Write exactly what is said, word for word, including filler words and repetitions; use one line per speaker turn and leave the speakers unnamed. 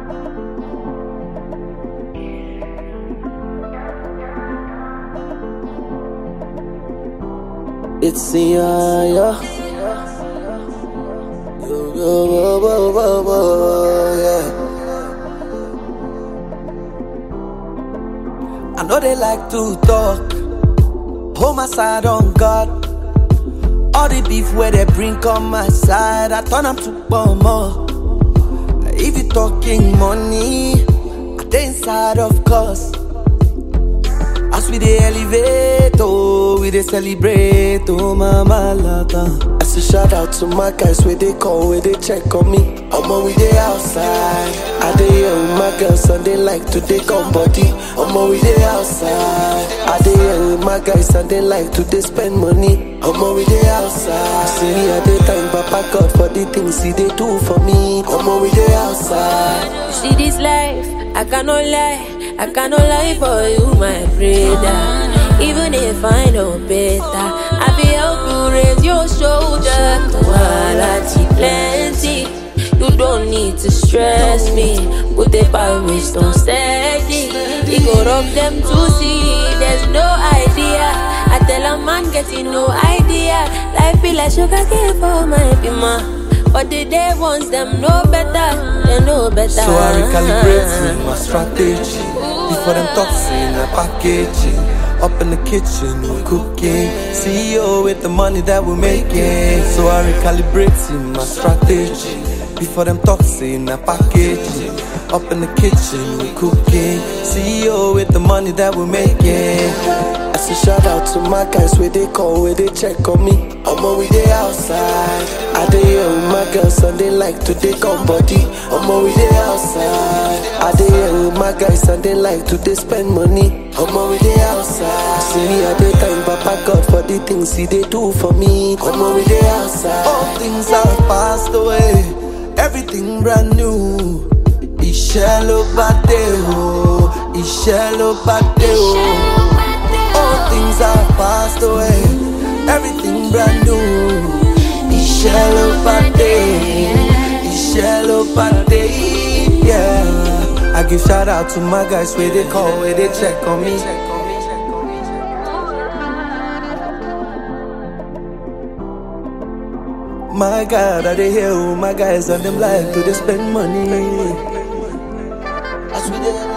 It's the yeah, yeah. Yo, yo, yo, yo, yo, yo, yeah. I know they like to talk, hold my side on God. All the beef where they bring on my side, I turn them to bomber. If you talking money, I dey inside of course. As we dey elevate, oh, we dey celebrate, oh, mama lata. I say shout out to my guys where they call, where they check on me. Omo, we dey outside. I dey here with my girls and they like to take on body. Omo, we dey outside. I dey here with my guys and they like to dey spend money. Omo, we dey outside. See me at the time, Papa God for the things he dey do for me. Omo, we dey outside.
You see this life, I cannot lie. I cannot lie for you, my brother. Even if I know better, I be help you raise your shoulder. Quality plenty, you don't need to stress me. Put the power don't steady. We go rob them to see, there's no idea. I tell a man getting no idea. Life be like sugar cane for my pima. But the day ones them know better, they know better.
So I recalibrate my strategy. Before them toxin, I packaging. Up in the kitchen, we're cooking. C E O with the money that we're making. So I recalibrate my strategy. Before them toxin, I packaging. Up in the kitchen, we're cooking. C E O with the money that we're making. I say shout out to my guys where they call, where they check on me. Omo, we dey outside. I dey here with my girls and they like to take on body. Omo, we dey outside. I dey here with my guys and they like to dey spend money. Omo, we dey outside. See me at the time, Papa God for the things he dey do for me. Omo, we dey outside. All things have passed away, everything brand new. Iṣẹ́ ló bá dé o, iṣẹ́ ló bá dé o. All things have passed away, everything brand new. Iṣẹ́ ló bá dé, iṣẹ́ ló bá dé, yeah. I give shout out to my guys where they call, where they check on me. My God, I dey here with my guys and them like to they spend money. As we dey